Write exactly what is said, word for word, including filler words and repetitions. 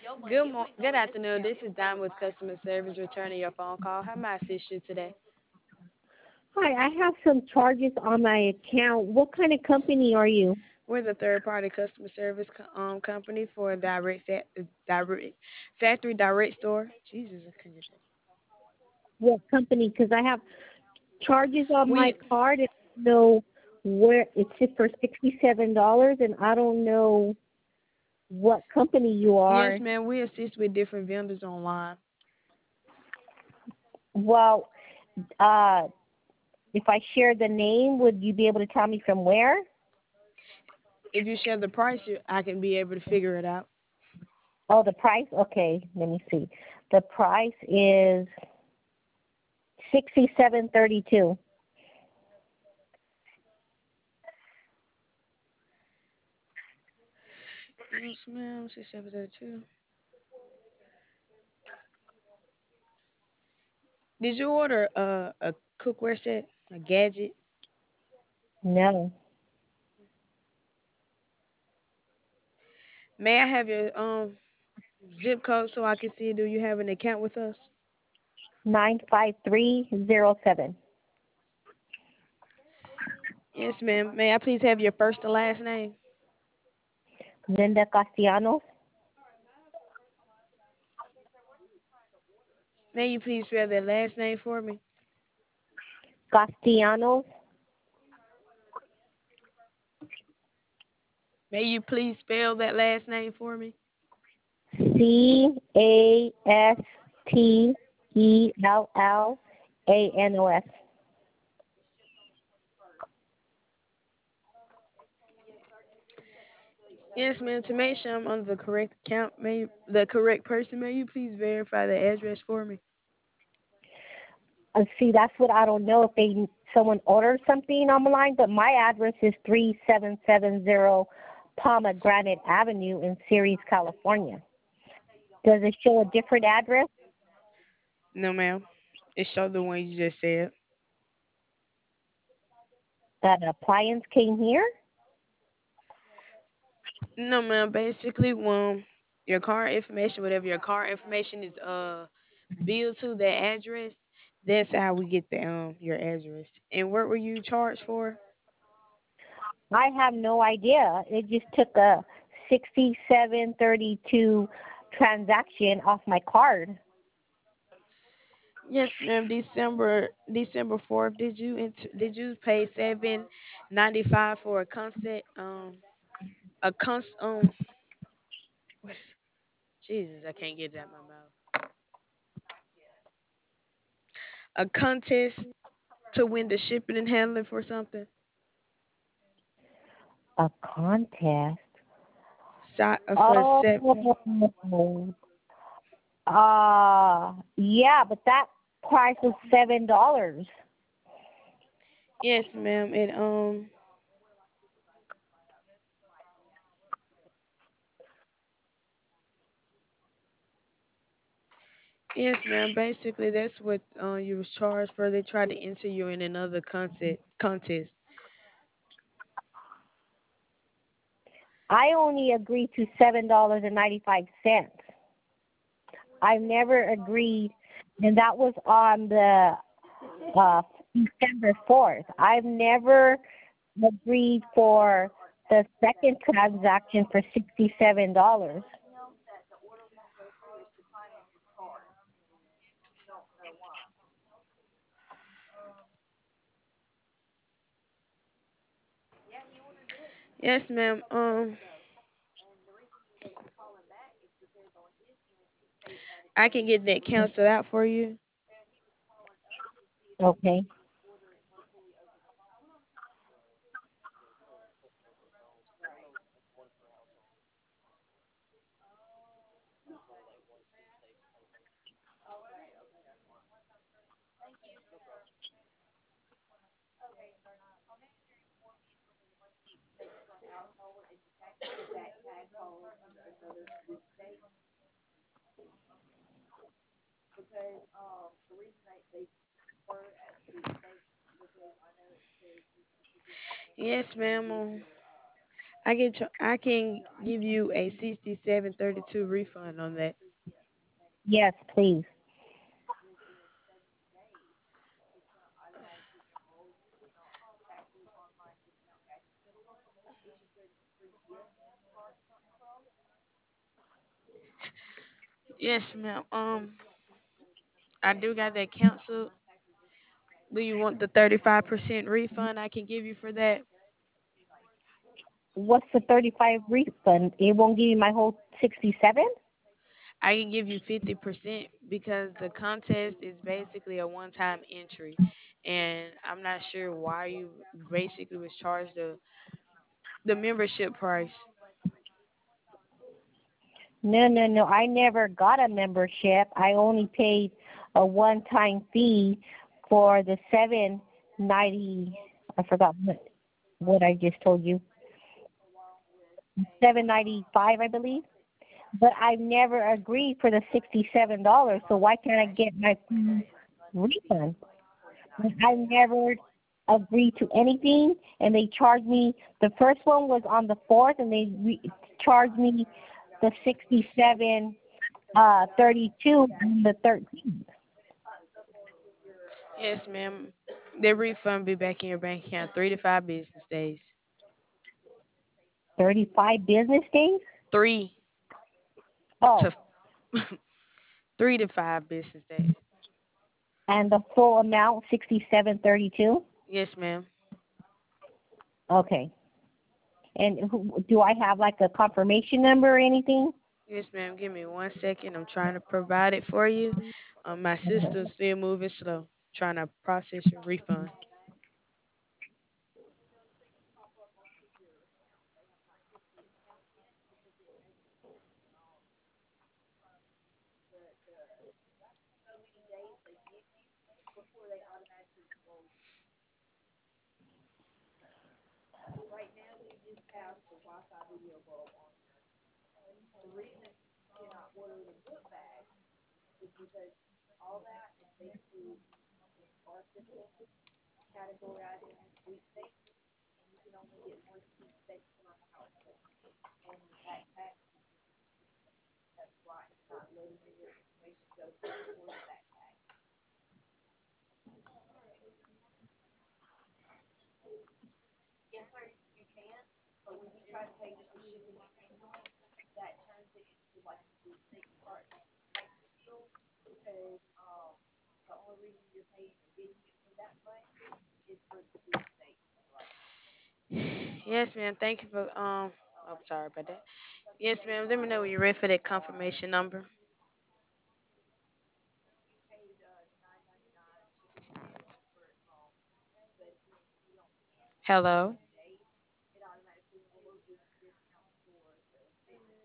Good mo- good afternoon. This is Don with customer service returning your phone call. How may I assist you today? Hi, I have some charges on my account. What kind of company are you? We're the third party customer service co- um company for a direct fa- uh, direct factory direct store. Jesus, I couldn't get that. What company? Because I have charges on my We card and I don't know where it's just for sixty-seven dollars and I don't know what company you yes, are. ma'am. We assist with different vendors online. Well, uh, if I share the name, would you be able to tell me from where? If you share the price, you, I can be able to figure it out. Oh, the price? Okay, let me see. The price is sixty-seven thirty-two. Yes, ma'am. Six seven zero two. Did you order uh, a cookware set, a gadget? No. May I have your um zip code so I can see? Do you have an account with us? nine five three zero seven. Yes, ma'am. May I please have your first and last name? Linda Castellanos. May you please spell that last name for me? Castellanos. May you please spell that last name for me? C A S T E L L A N O S. Yes, ma'am. To make sure I'm under the correct account, may you, the correct person, may you please verify the address for me? And see, that's what I don't know if they someone ordered something online, but my address is three seven seven zero Pomegranate Avenue in Ceres, California. Does it show a different address? No, ma'am. It showed the one you just said. That appliance came here? No, ma'am. Basically, um, your car information, whatever your car information is, uh, billed to the address. That's how we get the um your address. And what were you charged for? I have no idea. It just took a sixty-seven thirty-two transaction off my card. Yes, ma'am. December December fourth. Did you int- did you pay seven ninety five for a concert? Um, a cons um. What's, Jesus, I can't get it out my mouth. A contest to win the shipping and handling for something. A contest? Si- uh, for seven. Oh, uh, yeah, but that price was seven dollars. Yes, ma'am. And um. Yes, ma'am. Basically, that's what uh, you was charged for. They tried to enter you in another contest. Contest. I only agreed to seven dollars and ninety five cents. I never agreed, and that was on the uh, December fourth. I've never agreed for the second transaction for sixty seven dollars. Yes, ma'am. Um, I can get that canceled out for you. Okay. Yes, ma'am. Um, I can ch- I can give you a sixty-seven thirty-two refund on that. Yes, please. Yes, ma'am. Um, I do got that canceled. Do you want the thirty-five percent refund I can give you for that? What's the thirty-five refund? It won't give you my whole sixty-seven? I can give you fifty percent because the contest is basically a one time entry. And I'm not sure why you basically was charged the, the membership price. No, no, no. I never got a membership. I only paid a one-time fee for the seven ninety. I forgot what, what I just told you. Seven ninety-five, I believe. But I've never agreed for the sixty-seven dollars. So why can't I get my full refund? I never agreed to anything, and they charged me. The first one was on the fourth, and they re- charged me the sixty-seven uh thirty-two on the thirteenth. Yes, ma'am. The refund be back in your bank account three to five business days. thirty-five business days. Three to Oh, three to five business days. and the full amount sixty-seven thirty-two. Yes, ma'am. Okay. And who, do I have like a confirmation number or anything? Yes, ma'am. Give me one second. I'm trying to provide it for you. Um, my system's still moving slow. Trying to process your refund. Yes, ma'am. Thank you for um. I'm sorry about that. Yes, ma'am. Let me know when you're ready for that confirmation number. Hello.